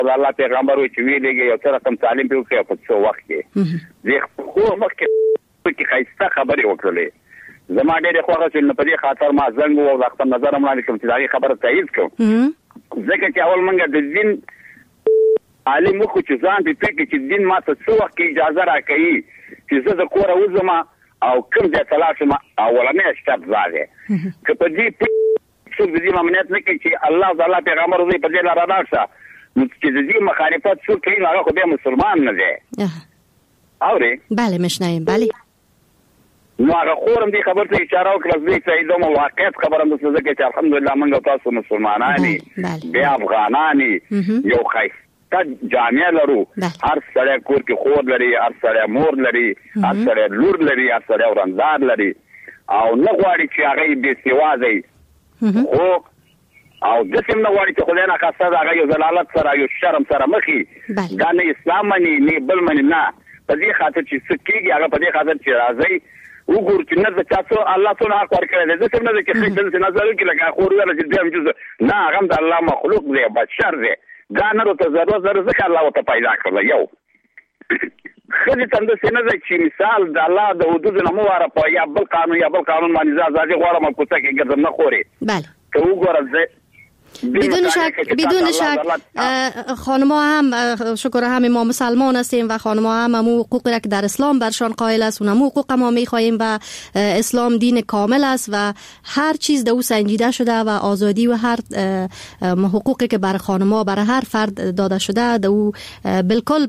الله پیغمبر وی چې ویلېږي یو څه رقم تعلیم په کې په څو وخت کې زه خو مخکې کې خایسته خبرې وکړلې زما ډېر خوښه چې په دې خاطر ما زنګ او وخت نظر مړاندې کوم چې دا خبره تایید کوم ځکه چې اول منګه د دین عالم مخ چې ځان په کې چې دین ما ته څو وخت اجازه راکړي چې زه د کور وځم او کوم ځای ته لاړ شم اولنې شرط زاده که په دې څو دې ممنوعیت نه کوي چې الله تعالی پیغمبر دې په دې لار راځه نو چې دې مخالفت څو کوي هغه خو به مسلمان نه دی اوري بله مشنایم بله نو هغه خورم دې خبر ته اشاره وکړه چې دا مو واقعیت خبره ده چې الحمدلله موږ تاسو مسلمانانی بیا افغانانی یو خیس جامعه لرو هر سړی کور کې خور لري هر سړی مور لري هر سړی لور لري هر سړی ورندار لري او نه غواړي چې هغه بې سوادي خو او د سیم نه غواړي چې خدای نه خاصه هغه یو ضلالت سره یو شرم سره مخي دا نه اسلام مني نه بل مني نه په دې خاطر چې سکیږي هغه په دې خاطر چې راځي وګور چې نه تاسو الله تعالی حق ورکړي د څه نه چې خپل نظر کې لګا خور ولا چې دیم جزء نه هغه د الله مخلوق دی بشر دی دا نه ته ضرورت ځکه الله ته پیدا کړل یو خدای ته د سینې چې مثال د الله د حدود نه مو واره په یا بل قانون باندې ځاځي غواړم کوڅه کې ګرځم نه خوري بله ته وګوره بدون شک خانم‌ها هم شکر همه ما مسلمان هستیم و خانم‌ها هم حقوقی را که در اسلام برشان قائل است اونم حقوق ما می‌خواهیم و اسلام دین کامل است و هر چیز در او سنجیده شده و آزادی و هر حقوقی که بر خانم‌ها برای هر فرد داده شده در او بالکل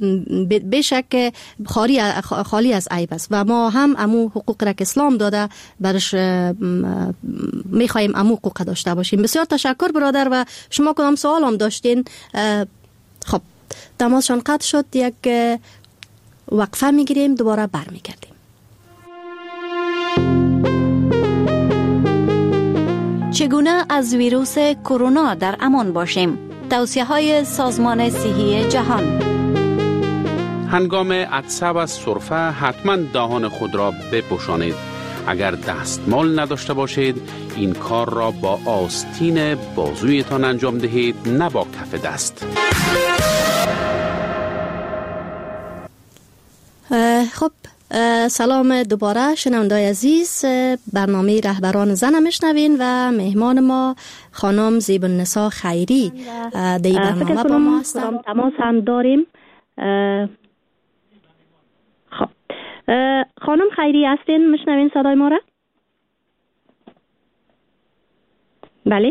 بشک خالی از عیب است و ما هم امو حقوق را که اسلام داده برش می‌خواهیم امو حقوق داشته باشیم. بسیار تشکر برادر و شما کدام سوال هم داشتین؟ خب تماسشان قطع شد، یک وقفه میگیریم دوباره برمیگردیم. چگونه از ویروس کرونا در امان باشیم؟ توصیه‌های سازمان صحی جهان. هنگام عطسه و سرفه حتما دهان خود را بپوشانید. اگر دستمال نداشته باشید این کار را با آستین بازویتان انجام دهید، نه با کف دست. خب سلام دوباره شنوندای عزیز، برنامه رهبران زن میشنوین و مهمان ما خانم زیبالنسا خیری در این برنامه با ما هستن. تماس هم داریم. خب خانم خیری هستین؟ میشنوین صدای ما را؟ بله.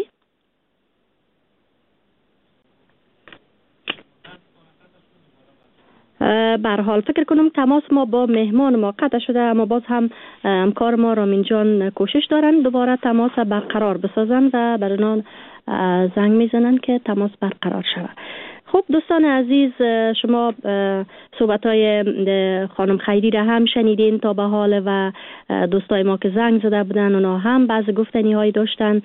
بر حال فکر کنم تماس ما با مهمان ما قطع شده، اما باز هم همکار ما رامین جان کوشش دارن دوباره تماس برقرار بسازن و برنامه زنگ میزنن که تماس برقرار شود. خب دوستان عزیز، شما صحبت‌های خانم خیری را هم شنیدین تا به حال و دوستای ما که زنگ زده بودن اونا هم بعض گفتنی‌هایی داشتن.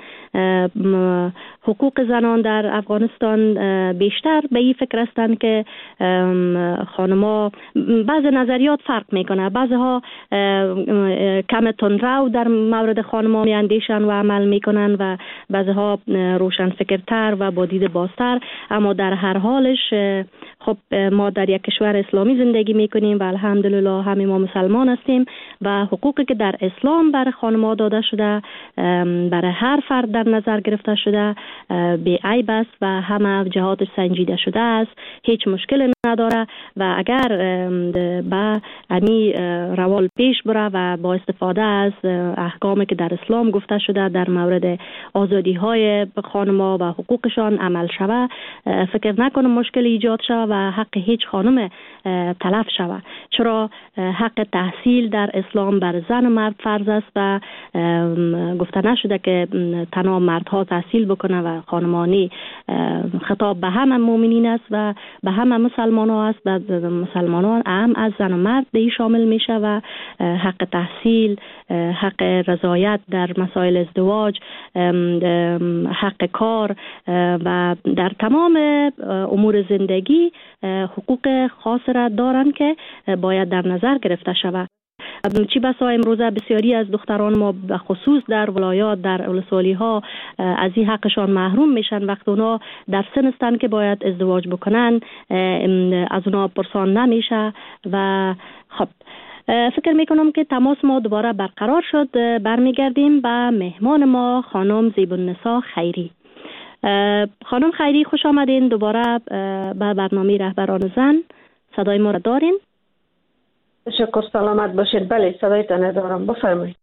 حقوق زنان در افغانستان بیشتر به این فکر هستند که خانم‌ها بعض نظریات فرق میکنه، بعضها کم تندرو در مورد خانم‌ها میاندیشن و عمل میکنن و بعضها روشن فکرتر و با دید بازتر. اما در هر حالش خب ما در یک کشور اسلامی زندگی میکنیم و الحمدلله همه ما مسلمان هستیم و حقوقی که در اسلام برای خانم‌ها داده شده برای هر فرد در نظر گرفته شده بی عیب است و همه جهاتش سنجیده شده است، هیچ مشکل نداره و اگر با امی روال پیش بره و با استفاده از احکامی که در اسلام گفته شده در مورد آزادی های خانم‌ها و حقوقشان عمل شود، فکر نکنم مشکل ایجاد شود و حق هیچ خانم تلف شود. چرا حق تحصیل در اسلام بر زن و مرد فرض است و گفته نشده که تنها مردها تحصیل بکنه و خانمانی. خطاب به همه مؤمنین است و به همه مسلمان ها است و مسلمانان هم از زن و مرد به شامل میشه و حق تحصیل، حق رضایت در مسائل ازدواج، حق کار و در تمام امور زندگی حقوق خاص را دارن که باید در نظر گرفته شود. چی بسا امروزه بسیاری از دختران ما به خصوص در ولایات، در ولسوالی ها از این حقشان محروم میشن. وقت اونا در سن هستن که باید ازدواج بکنن از اونا پرسان نمیشه. و خب فکر میکنم که تماس ما دوباره برقرار شد. برمیگردیم به مهمان ما خانم زیبالنسا خیری. خانم خیری خوش آمدین دوباره به برنامه رهبران زن. صدای ما را دارین؟ تشکر، سلامت باشید. بله صدایتان دارم، بفرمایید.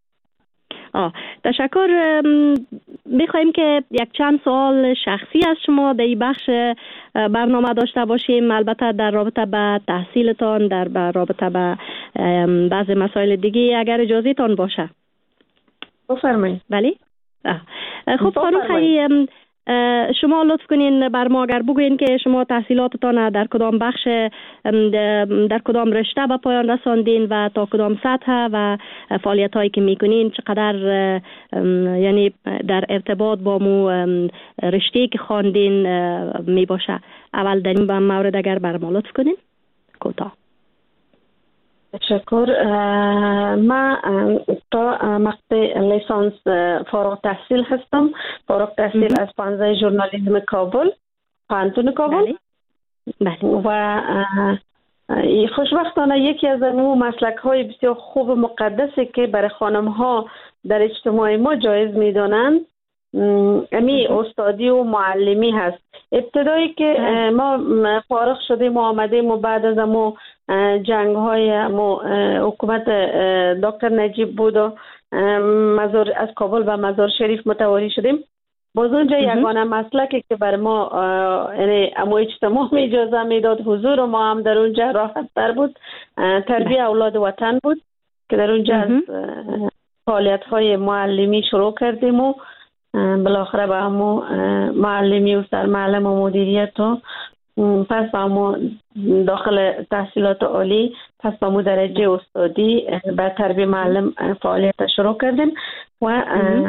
تشکر. میخوایم که یک چند سوال شخصی از شما در این بخش برنامه داشته باشیم، البته در رابطه به تحصیلتان، در رابطه به بعض مسائل دیگه اگر اجازه تان باشه. بفرمایید. بله. خب خانم خیری، شما لطف کنین بر ما اگر بگوین که شما تحصیلاتتان در کدام بخش، در کدام رشته به پایان رساندین و تا کدام سطح و فعالیت هایی که میکنین چقدر یعنی در ارتباط با مو رشته که خواندین می باشه. اول در این مورد اگر بر ما لطف کنین کوتاه. تشکر. ما تا مقطع لیسانس فارغ تحصیل هستم. فارغ تحصیل از پانزه ژورنالیسم کابل، پانتون کابل. بله. و خوشبختانه یکی از اون مسلک های بسیار خوب و مقدسی که برای خانم ها در اجتماع ما جایز میدانند امی استادی و معلمی هست. ابتدایی که ما فارغ شدیم و آمدیم و بعد از امو جنگ های حکومت دکتر نجیب بود و از کابل به مزار شریف متواری شدیم، باز اونجا یگانه مسلکی که بر ما یعنی امو اجتماع می اجازه میداد، حضور ما هم در اونجا راحت تر بود، تربیت اولاد وطن بود که در اونجا از فعالیت های معلمی شروع کردیم و بالاخره به همو معلمی و سرمعلم و مدیریت و پس به همو داخل تحصیلات عالی، پس به همو درجه استادی به تربیت معلم فعالیت شروع کردیم و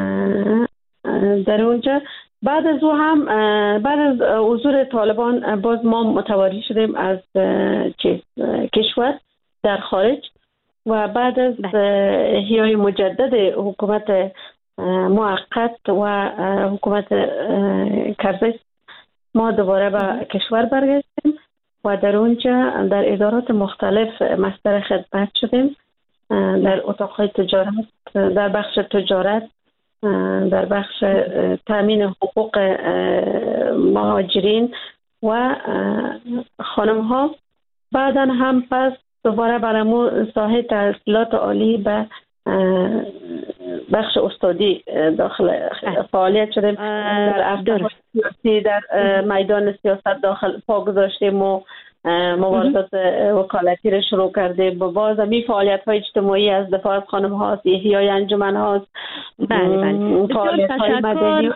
در اونجا بعد از او هم بعد از حضور طالبان باز ما متواری شدیم از کشور در خارج و بعد از احیای مجدد حکومت موقت و حکومت کرزی ما دوباره به کشور برگشتیم و در اونجا در ادارات مختلف مستر خدمت شدیم، در اتاقهای تجارت، در بخش تجارت، در بخش تامین حقوق مهاجرین و خانم ها. بعدا هم پس دوباره برامو ساحه تحصیلات عالی به بخش استادی داخل فعالیت شدیم. در افکار سیاسی در میدان سیاست داخل پا گذاشتیم و مبارزات وکالتی رو شروع کردیم. باز می فعالیت های اجتماعی از دفاع از خانم هاست، احیای انجمن هاست. بله. فعالیت های مدنی.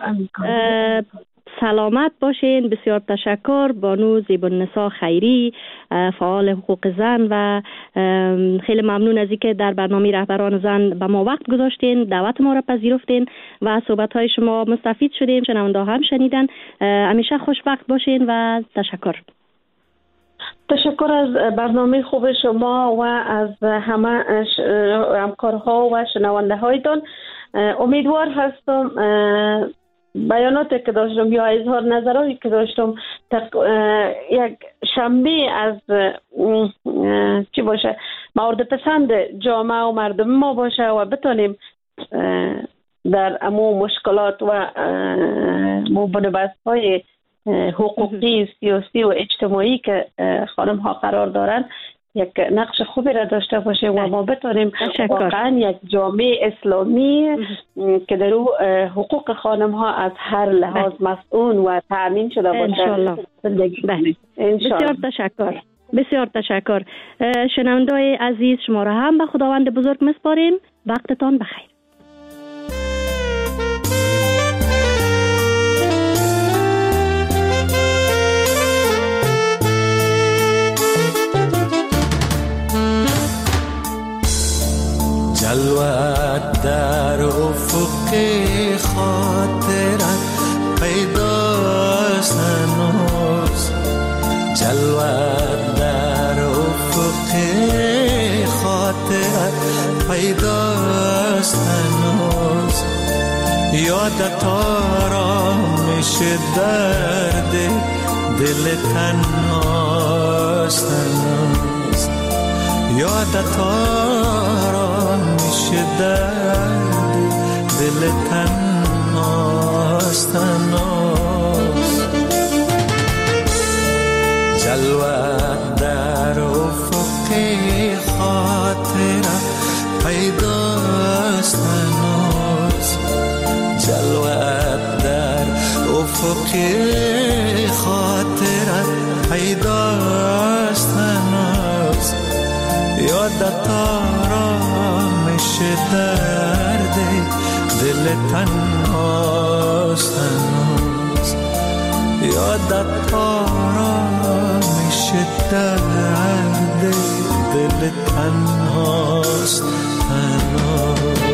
سلامت باشین. بسیار تشکر. بانو زیبالنسا خیری، فعال حقوق زن، و خیلی ممنون از اینکه در برنامه رهبران زن به ما وقت گذاشتین، دعوت ما را پذیرفتین و صحبت های شما مستفید شدیم. شنونده هم شنیدن. همیشه خوشبخت باشین و تشکر. تشکر از برنامه خوب شما و از همه همکارها و شنونده هایتان. امیدوار هستم بیاناتی که داشتم یا اظهار نظراتی که داشتم یک شنبه از چی باشه مورد پسند جامعه و مردم ما باشه و بتونیم در امو مشکلات و بنبست های حقوقی، سیاسی و اجتماعی که خانم ها قرار دارن یک نقش خوبی را داشته باشه و ما بتونیم واقعا یک جامعه اسلامی که در او حقوق خانم ها از هر لحاظ مسئول و تأمین شده باشه. بسیار تشکر. بسیار تشکر. شنونده‌های عزیز، شما را هم به خداوند بزرگ میسپاریم. وقتتان بخیر. جلوت در افق خاطرت پیداست هنوز، جلوت در افق خاطرت پیداست هنوز، یادت آرامش درد دل تنهاست هنوز، یادت آرامش درد دل تنهاست هنوز. جلوه در افق خاطره پیداست هنوز، جلوه در افق خاطره پیداست هنوز، یادت آرامش درد دل تنهاست هنوز، یادت آرامش درد دل تنهاست هنوز.